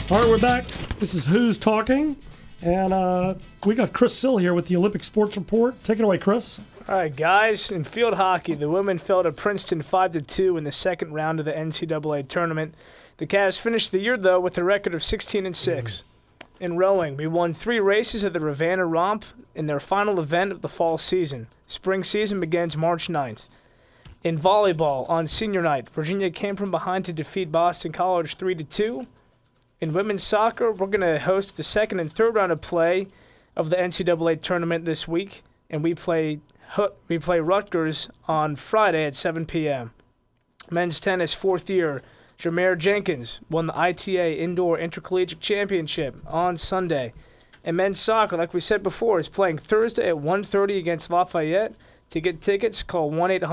All right, we're back. This is Who's Talking, and we got Chris Sill here with the Olympic Sports Report. Take it away, Chris. All right, guys. In field hockey, the women fell to Princeton 5-2 in the second round of the NCAA tournament. The Cavs finished the year, though, with a record of 16-6. In rowing, we won 3 races at the Ravenna Romp in their final event of the fall season. Spring season begins March 9th. In volleyball, on senior night, Virginia came from behind to defeat Boston College 3-2. In women's soccer, we're going to host the second and third round of play of the NCAA tournament this week, and we play Rutgers on Friday at 7 p.m. Men's tennis, fourth year, Jameer Jenkins won the ITA Indoor Intercollegiate Championship on Sunday. And men's soccer, like we said before, is playing Thursday at 1:30 against Lafayette. To get tickets, call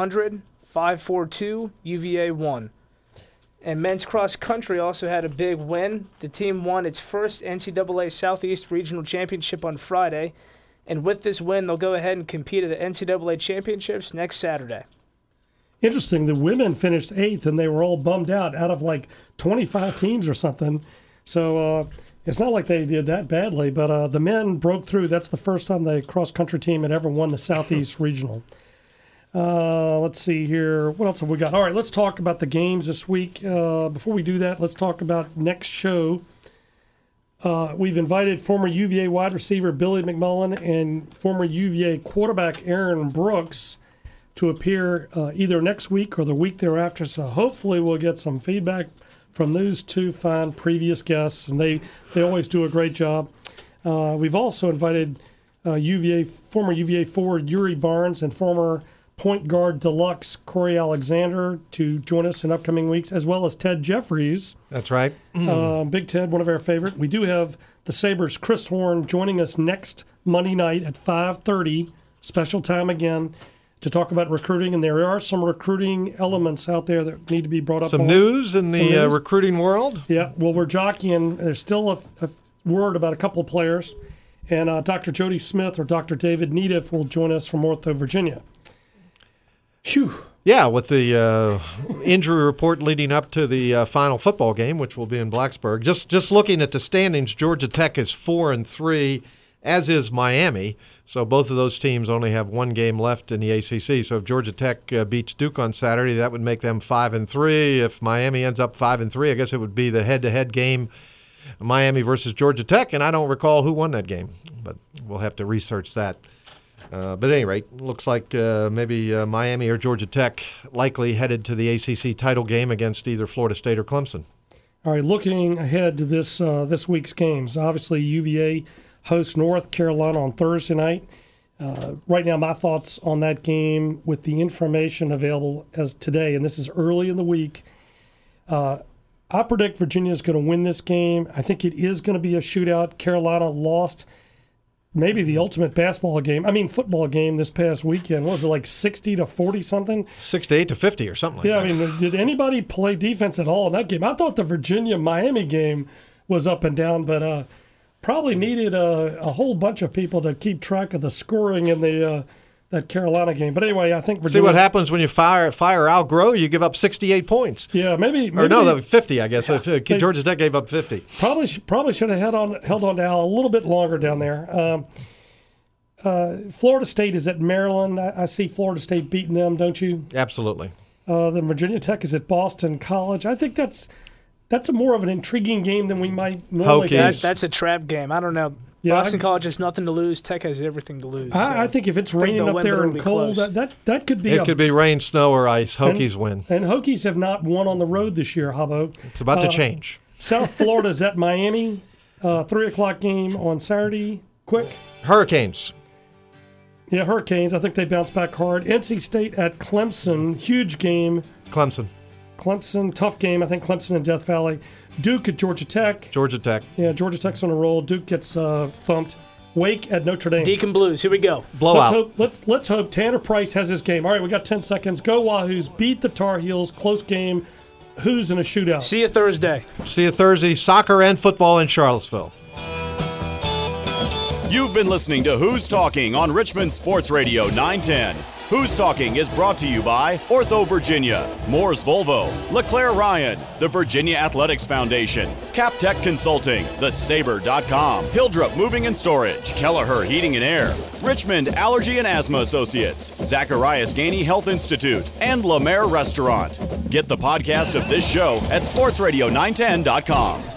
1-800-542-UVA1. And men's cross country also had a big win. The team won its first NCAA Southeast Regional Championship on Friday. And with this win, they'll go ahead and compete at the NCAA Championships next Saturday. Interesting. The women finished 8th, and they were all bummed out of like 25 teams or something. So it's not like they did that badly, but the men broke through. That's the first time the cross-country team had ever won the Southeast Regional. Let's see here. What else have we got? All right, let's talk about the games this week. Before we do that, let's talk about next show. We've invited former UVA wide receiver Billy McMullen and former UVA quarterback Aaron Brooks to appear either next week or the week thereafter. So hopefully we'll get some feedback from those two fine previous guests, and they always do a great job. We've also invited former UVA forward Yuri Barnes and former point guard deluxe Corey Alexander to join us in upcoming weeks, as well as Ted Jeffries. That's right. Big Ted, one of our favorite. We do have the Sabres' Chris Horn joining us next Monday night at 5:30, special time again, to talk about recruiting. And there are some recruiting elements out there that need to be brought up. Some news in the recruiting world? Yeah, well, we're jockeying. There's still a word about a couple of players. And Dr. Jody Smith or Dr. David Neediff will join us from Ortho, Virginia. Phew. Yeah, with the injury report leading up to the final football game, which will be in Blacksburg. Just looking at the standings, Georgia Tech is 4-3, as is Miami. So both of those teams only have one game left in the ACC. So if Georgia Tech beats Duke on Saturday, that would make them 5-3. If Miami ends up 5-3, I guess it would be the head-to-head game, Miami versus Georgia Tech. And I don't recall who won that game, but we'll have to research that. But at any rate, looks like maybe Miami or Georgia Tech likely headed to the ACC title game against either Florida State or Clemson. All right, looking ahead to this week's games, obviously UVA hosts North Carolina on Thursday night. Right now, my thoughts on that game with the information available as today, and this is early in the week, I predict Virginia is going to win this game. I think it is going to be a shootout. Carolina lost maybe the ultimate football game this past weekend. What was it, like 60-40 something? 68-50 or something like that. Yeah, I mean, did anybody play defense at all in that game? I thought the Virginia-Miami game was up and down, but probably needed a whole bunch of people to keep track of the scoring in that Carolina game. But anyway, I think Virginia... See what happens when you fire Al Groh, you give up 68 points. Yeah, maybe or no, 50, I guess. Yeah, Georgia Tech gave up 50. Probably should have held on to Al a little bit longer down there. Florida State is at Maryland. I see Florida State beating them, don't you? Absolutely. Then Virginia Tech is at Boston College. I think that's a more of an intriguing game than we might normally get. That's a trap game. I don't know. Yeah, Boston College has nothing to lose. Tech has everything to lose. I think if it's raining up there and cold, that could be. It could be rain, snow, or ice. Hokies win. And Hokies have not won on the road this year, Habbo. It's about to change. South Florida is at Miami. 3:00 game on Saturday. Quick. Hurricanes. Yeah, Hurricanes. I think they bounce back hard. NC State at Clemson. Huge game. Clemson, tough game. I think Clemson and Death Valley. Duke at Georgia Tech. Yeah, Georgia Tech's on a roll. Duke gets thumped. Wake at Notre Dame. Deacon Blues. Here we go. Blowout. Let's hope Tanner Price has his game. All right, we got 10 seconds. Go Wahoos. Beat the Tar Heels. Close game. Who's in a shootout? See you Thursday. Soccer and football in Charlottesville. You've been listening to Who's Talking on Richmond Sports Radio 910. Who's Talking is brought to you by Ortho Virginia, Moore's Volvo, LeClaire Ryan, the Virginia Athletics Foundation, CapTech Consulting, TheSaber.com, Hildrup Moving and Storage, Kelleher Heating and Air, Richmond Allergy and Asthma Associates, Zacharias Gainey Health Institute, and La Mer Restaurant. Get the podcast of this show at sportsradio910.com.